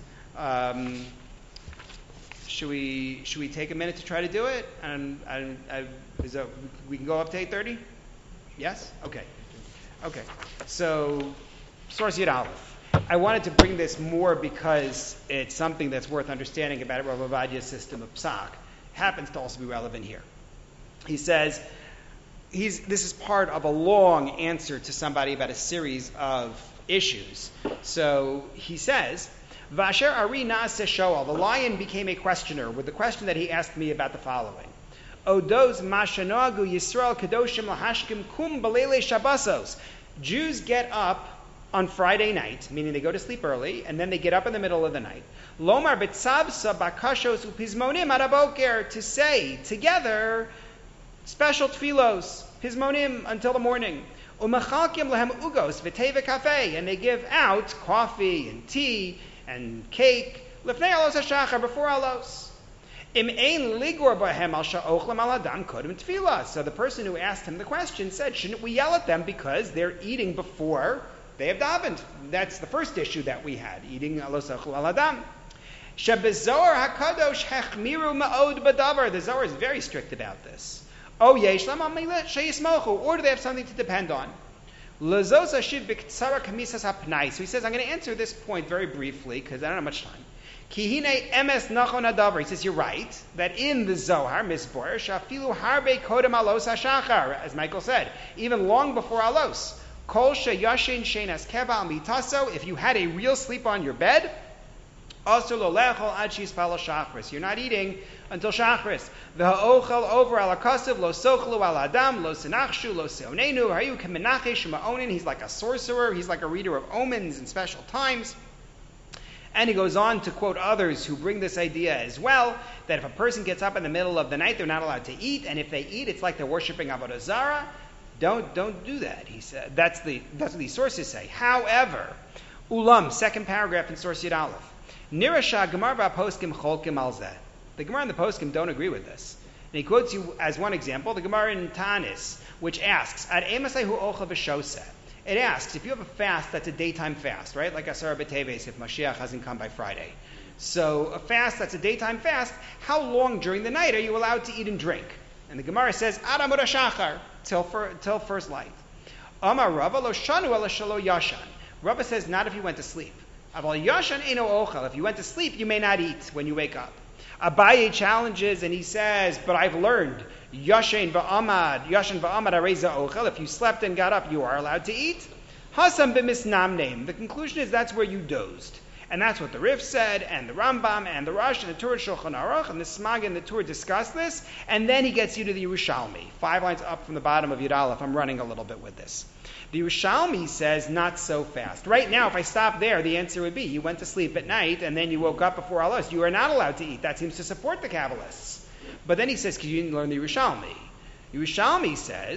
Should we take a minute to try to do it? And we can go up to 8:30? Yes? Okay. So, source Yud Aleph. I wanted to bring this more because it's something that's worth understanding about Rav Ovadia's system of psak. Happens to also be relevant here. He says, this is part of a long answer to somebody about a series of issues. So he says, Vasher Ari Naaseh Shoal, the lion became a questioner with the question that he asked me about the following. Odos Mashanagu Yisrael Kadoshim Lahashkim Kum Balele Shabbosos. Jews get up on Friday night, meaning they go to sleep early, and then they get up in the middle of the night. Lomar B'tzavsa Bakashos Upizmonim Araboker, to say together special tfilos, pizmonim until the morning. Umachalkim lehem ugos v'teva cafe, and they give out coffee and tea and cake lifnei alos hashachar, before alos. Im ein ligor bahem al sha'ochlem al adam kodem tefillah. So the person who asked him the question said, shouldn't we yell at them because they're eating before they have davened? That's the first issue that we had, eating alos ochel al adam. Shebezohar hakadosh hechmiru ma'od badavar. The Zohar is very strict about this. Oh, yesh lam amilet sheyismochu, or do they have something to depend on? Lazos ashiv b'ktsara kamisas hapnai. So he says, I'm going to answer this point very briefly because I don't have much time. Kihine emes nachon adavar. He says, you're right that in the Zohar misbor shafilu harbe kodem alos hashachar, as Michael said, even long before alos. Kol sheyashin shenas keva al mitaso. If you had a real sleep on your bed, also lo lechol ad shispalo shachris. You're not eating until shachris. V'ha'ochel over al akasav lo sochlu al adam lo senachshu lo seonenu hayu kemenachesh ma'onin. He's like a sorcerer. He's like a reader of omens in special times. And he goes on to quote others who bring this idea as well, that if a person gets up in the middle of the night, they're not allowed to eat, and if they eat, it's like they're worshiping Avodah Zarah. Don't do that, he said. That's what these sources say. However, Ulam, second paragraph in Source Yud Aleph. Nirasha Gemara v'Poskim cholkim al zeh. The Gemara and the Poskim don't agree with this. And he quotes you as one example, the Gemara in Tanis, which asks, Ad emasehu ocha v'shoseh. It asks, if you have a fast that's a daytime fast, right? Like Asar B'Teves, if Mashiach hasn't come by Friday. So a fast that's a daytime fast, how long during the night are you allowed to eat and drink? And the Gemara says, Ad Amud HaShachar, till first light. Amar Rava lo shanu ela shelo yashan. Rava says, not if you went to sleep. Aval yashan eino ochel. If you went to sleep, you may not eat when you wake up. Abaye challenges and he says, but I've learned, yashan va'amad areza ochel. If you slept and got up, you are allowed to eat. Hasam b'misnamneim. The conclusion is that's where you dozed. And that's what the Rif said, and the Rambam, and the Rosh, and the Tur Shulchan Aruch, and the Smag and the Tur discuss this, and then he gets you to the Yerushalmi. 5 lines up from the bottom of Yud Aleph. I'm running a little bit with this. The Yerushalmi says, not so fast. Right now, if I stop there, the answer would be, you went to sleep at night, and then you woke up before Alos. You are not allowed to eat. That seems to support the Kabbalists. But then he says, because you didn't learn the Yerushalmi. Yerushalmi says,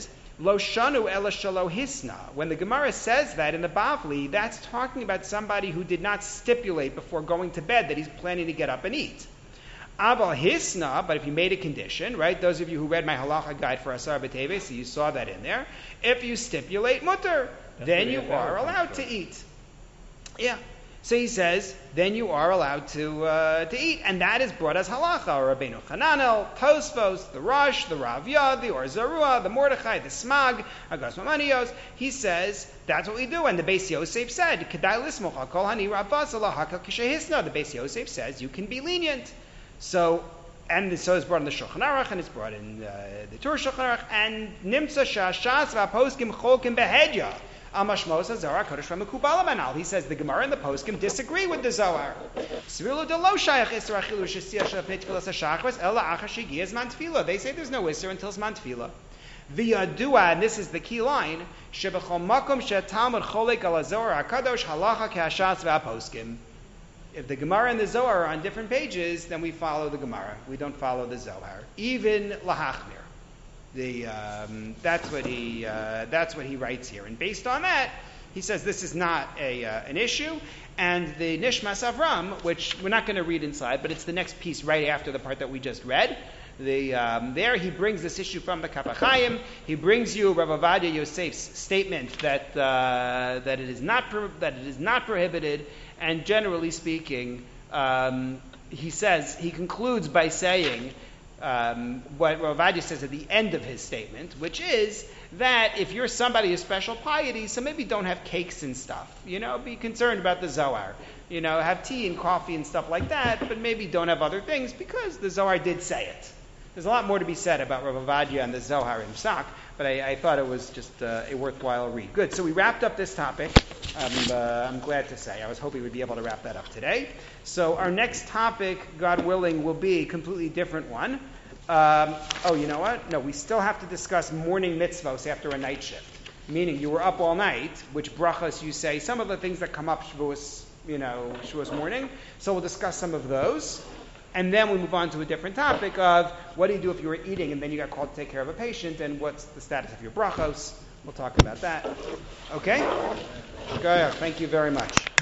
Lo shanu ela shalo hisna. When the Gemara says that in the Bavli, that's talking about somebody who did not stipulate before going to bed that he's planning to get up and eat. Aval hisna, but if you made a condition, right? Those of you who read my halacha guide for Asar B'Teves, so you saw that in there. If you stipulate mutter, then you are allowed to eat. Yeah. So he says, then you are allowed to eat, and that is brought as halacha. Rabbeinu Hananel, Tosfos, the Rosh, the Ravya, the Or Zarua, the Mordechai, the Smag, Agas Mamanios. He says that's what we do, and the Beis Yosef said, "Kedai lismocha kol hani rabbas ala hakal kishehisna." The Beis Yosef says you can be lenient. So, and so it's brought in the Shulchan Aruch, and it's brought in the Tur Shulchan Aruch, and Nimtza Shashas v'Aposkim Cholkim Behedya. He says the Gemara and the Poskim disagree with the Zohar. They say there's no Isser until Zman Tefillah. V'yadua, and this is the key line, if the Gemara and the Zohar are on different pages, then we follow the Gemara. We don't follow the Zohar. Even Lahachmir. That's what he writes here, and based on that, he says this is not an issue. And the Nishmas Avram, which we're not going to read inside, but it's the next piece right after the part that we just read. There he brings this issue from the Kaf HaChaim. He brings you Rav Ovadia Yosef's statement that it is not prohibited, and generally speaking, he concludes by saying. What Rav Ovadia says at the end of his statement, which is that if you're somebody of special piety, so maybe don't have cakes and stuff, be concerned about the Zohar, have tea and coffee and stuff like that, but maybe don't have other things because the Zohar did say it. There's a lot more to be said about Rav Ovadia and the Zohar in Psak, but I thought it was just a worthwhile read. Good, so we wrapped up this topic. I'm glad to say. I was hoping we'd be able to wrap that up today. So our next topic, God willing, will be a completely different one. You know what? No, we still have to discuss morning mitzvos after a night shift. Meaning you were up all night, which brachas you say, some of the things that come up Shavuos morning. So we'll discuss some of those. And then we move on to a different topic of what do you do if you were eating and then you got called to take care of a patient, and what's the status of your brachos. We'll talk about that. Okay? Thank you very much.